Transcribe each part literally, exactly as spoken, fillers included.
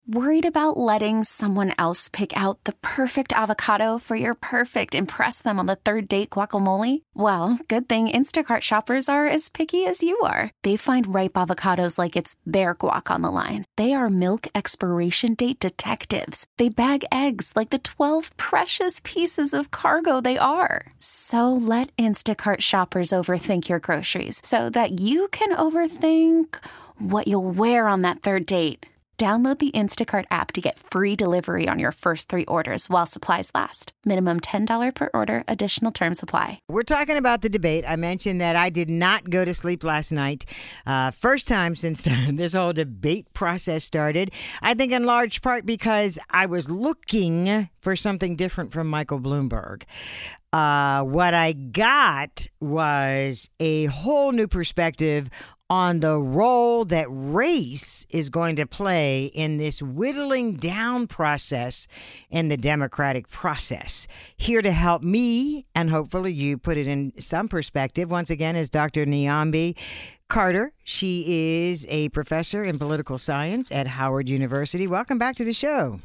Worried about letting someone else pick out the perfect avocado for your perfect impress them on the third date guacamole? Well, good thing Instacart shoppers are as picky as you are. They find ripe avocados like it's their guac on the line. They are milk expiration date detectives. They bag eggs like the twelve precious pieces of cargo they are. So let Instacart shoppers overthink your groceries so that you can overthink what you'll wear on that third date. Download the Instacart app to get free delivery on your first three orders while supplies last. Minimum ten dollars per order. Additional terms apply. We're talking about the debate. I mentioned that I did not go to sleep last night. Uh, first time since the, this whole debate process started. I think in large part because I was looking for something different from Michael Bloomberg. Uh, what I got was a whole new perspective on the role that race is going to play in this whittling down process in the Democratic process. Here to help me, and hopefully you put it in some perspective, once again, is Doctor Niambi Carter. She is a professor in political science at Howard University. Welcome back to the show.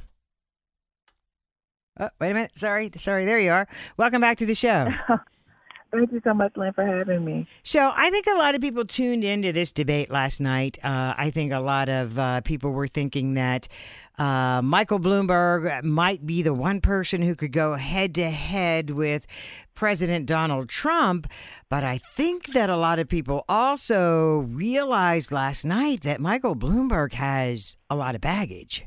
Oh, wait a minute. Sorry. Sorry. There you are. Welcome back to the show. Thank you so much, Lynn, for having me. So I think a lot of people tuned into this debate last night. Uh, I think a lot of uh, people were thinking that uh, Michael Bloomberg might be the one person who could go head to head with President Donald Trump. But I think that a lot of people also realized last night that Michael Bloomberg has a lot of baggage.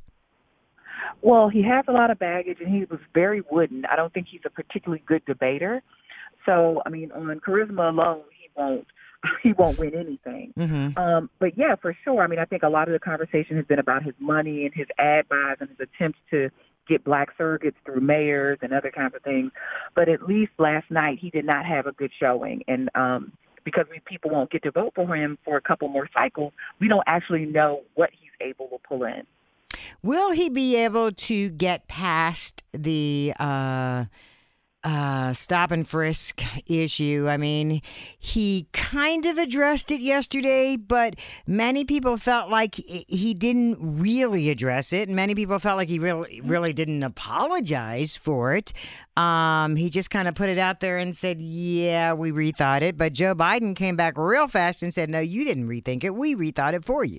Well, he has a lot of baggage, and he was very wooden. I don't think he's a particularly good debater. So, I mean, on charisma alone, he won't he won't win anything. Mm-hmm. Um, but, yeah, for sure. I mean, I think a lot of the conversation has been about his money and his ad buys and his attempts to get black surrogates through mayors and other kinds of things. But at least last night he did not have a good showing. And um, because we, people won't get to vote for him for a couple more cycles, we don't actually know what he's able to pull in. Will he be able to get past the uh, uh, stop and frisk issue? I mean, he kind of addressed it yesterday, but many people felt like he didn't really address it. And many people felt like he really, really didn't apologize for it. Um, he just kind of put it out there and said, yeah, we rethought it. But Joe Biden came back real fast and said, no, you didn't rethink it. We rethought it for you.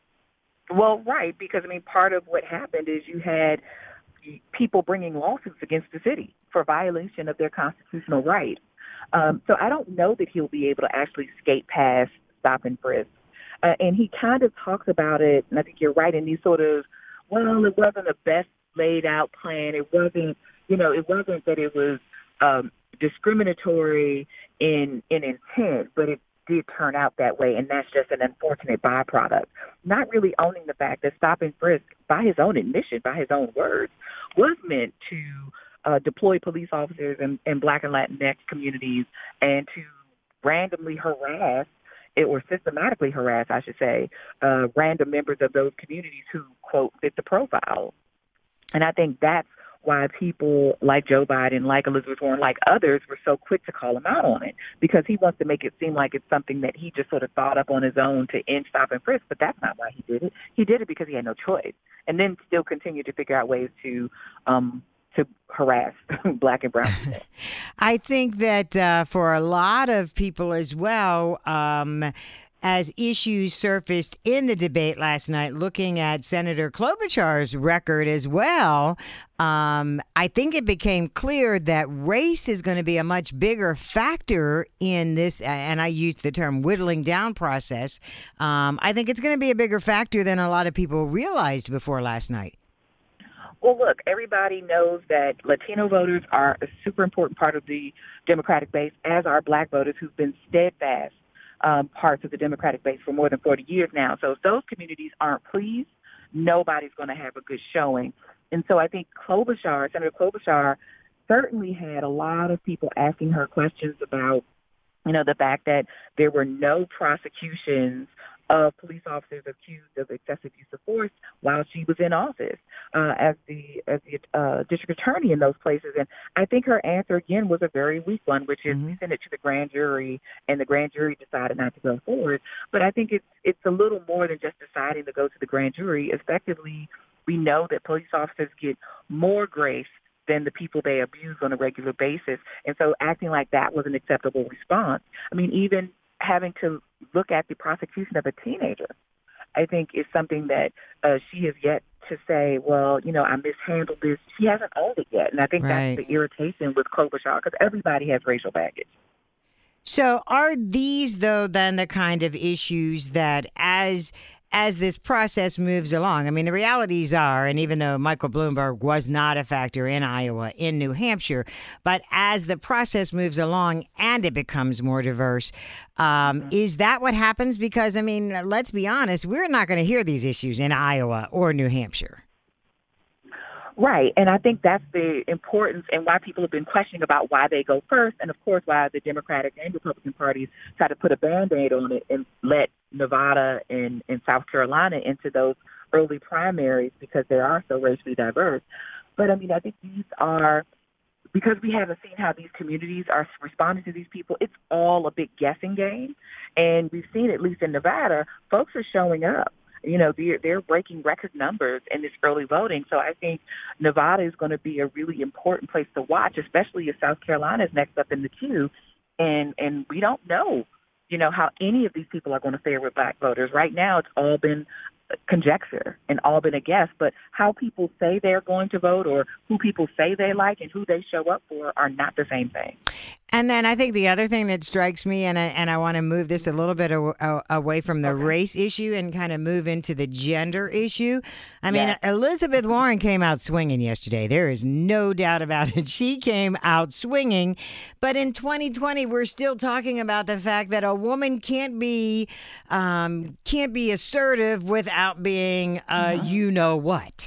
Well, right, because, I mean, part of what happened is you had people bringing lawsuits against the city for violation of their constitutional rights. Um, so I don't know that he'll be able to actually skate past stop and frisk. Uh, and he kind of talks about it, and I think you're right, in these sort of, well, it wasn't the best laid out plan. It wasn't, you know, it wasn't that it was um, discriminatory in in intent, but it did turn out that way, and that's just an unfortunate byproduct. Not really owning the fact that stop and frisk, by his own admission, by his own words, was meant to uh, deploy police officers in, in Black and Latinx communities and to randomly harass, or systematically harass, I should say, uh, random members of those communities who, quote, fit the profile. And I think that's why people like Joe Biden, like Elizabeth Warren, like others were so quick to call him out on it, because he wants to make it seem like it's something that he just sort of thought up on his own to end stop and frisk. But that's not why he did it. He did it because he had no choice, and then still continued to figure out ways to um, to harass Black and brown people. I think that uh, for a lot of people as well, um, as issues surfaced in the debate last night, looking at Senator Klobuchar's record as well, um, I think it became clear that race is going to be a much bigger factor in this, and I used the term whittling down process. Um, I think it's going to be a bigger factor than a lot of people realized before last night. Well, look, everybody knows that Latino voters are a super important part of the Democratic base, as are Black voters who've been steadfast Um, parts of the Democratic base for more than forty years now. So if those communities aren't pleased, nobody's going to have a good showing. And so I think Klobuchar, Senator Klobuchar, certainly had a lot of people asking her questions about, you know, the fact that there were no prosecutions of police officers accused of excessive use of force while she was in office uh, as the as the uh, district attorney in those places. And I think her answer, again, was a very weak one, which is mm-hmm. we sent it to the grand jury, and the grand jury decided not to go forward. But I think it's it's a little more than just deciding to go to the grand jury. Effectively, We know that police officers get more grace than the people they abuse on a regular basis. And so acting like that was an acceptable response. I mean, even having to look at the prosecution of a teenager, I think is something that uh, she has yet to say, well, you know, I mishandled this. She hasn't owned it yet. And I think right. that's the irritation with Klobuchar, because everybody has racial baggage. So are these, though, then the kind of issues that as as this process moves along, I mean, the realities are, and even though Michael Bloomberg was not a factor in Iowa, in New Hampshire, but as the process moves along and it becomes more diverse, um, mm-hmm. is that what happens? Because, I mean, let's be honest, we're not going to hear these issues in Iowa or New Hampshire. Right, and I think that's the importance and why people have been questioning about why they go first, and of course why the Democratic and Republican parties try to put a Band-Aid on it and let Nevada and, and South Carolina into those early primaries because they are so racially diverse. But, I mean, I think these are, because we haven't seen how these communities are responding to these people, it's all a big guessing game. And we've seen, at least in Nevada, folks are showing up. You know, they're, they're breaking record numbers in this early voting. So I think Nevada is going to be a really important place to watch, especially if South Carolina is next up in the queue. And, and we don't know, you know, how any of these people are going to fare with black voters. Right now, it's all been conjecture and all been a guess. But how people say they're going to vote or who people say they like and who they show up for are not the same thing. And then I think the other thing that strikes me, and I, and I want to move this a little bit a, a, away from the okay. race issue and kind of move into the gender issue. I mean, yes. Elizabeth Warren came out swinging yesterday. There is no doubt about it. She came out swinging. But in twenty twenty, we're still talking about the fact that a woman can't be um, can't be assertive without being uh, mm-hmm. you know what.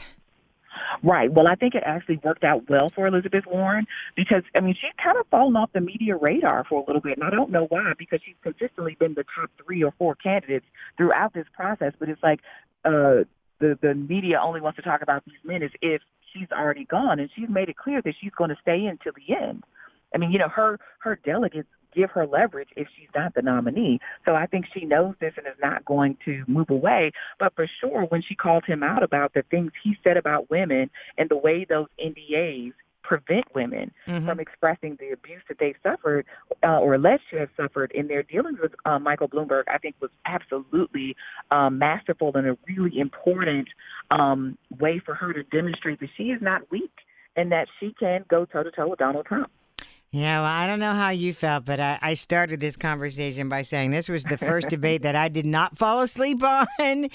Right. Well, I think it actually worked out well for Elizabeth Warren because, I mean, she's kind of fallen off the media radar for a little bit, and I don't know why, because she's consistently been the top three or four candidates throughout this process. But it's like uh, the, the media only wants to talk about these men as if she's already gone, and she's made it clear that she's going to stay in till the end. I mean, you know, her her delegates give her leverage if she's not the nominee. So I think she knows this and is not going to move away. But for sure, when she called him out about the things he said about women and the way those N D As prevent women mm-hmm. from expressing the abuse that they've suffered uh, or alleged to have suffered in their dealings with uh, Michael Bloomberg, I think was absolutely um, masterful and a really important um, way for her to demonstrate that she is not weak and that she can go toe-to-toe with Donald Trump. Yeah, well, I don't know how you felt, but I, I started this conversation by saying this was the first debate that I did not fall asleep on.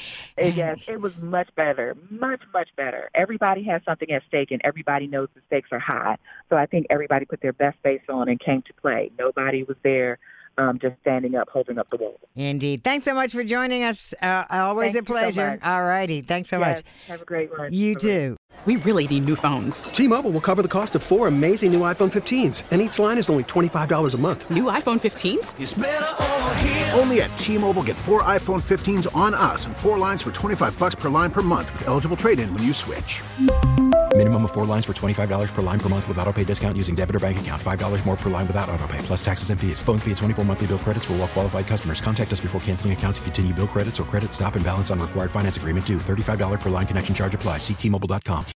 Yes, it was much better, much, much better. Everybody has something at stake, and everybody knows the stakes are high. So I think everybody put their best face on and came to play. Nobody was there um, just standing up, holding up the wall. Indeed. Thanks so much for joining us. Uh, always Thank a pleasure. So All righty. Thanks so yes, much. Have a great one. You Bye-bye. too. We really need new phones. T-Mobile will cover the cost of four amazing new iPhone fifteens, and each line is only twenty-five dollars a month. New iPhone fifteens? It's better over here. Only at T-Mobile, get four iPhone fifteens on us and four lines for twenty-five dollars per line per month with eligible trade-in when you switch. Minimum of four lines for twenty-five dollars per line per month with autopay discount using debit or bank account. five dollars more per line without autopay, plus taxes and fees. Phone fee at twenty-four monthly bill credits for well-qualified customers. Contact us before canceling account to continue bill credits or credit stop and balance on required finance agreement due. thirty-five dollars per line connection charge applies. See T Mobile dot com.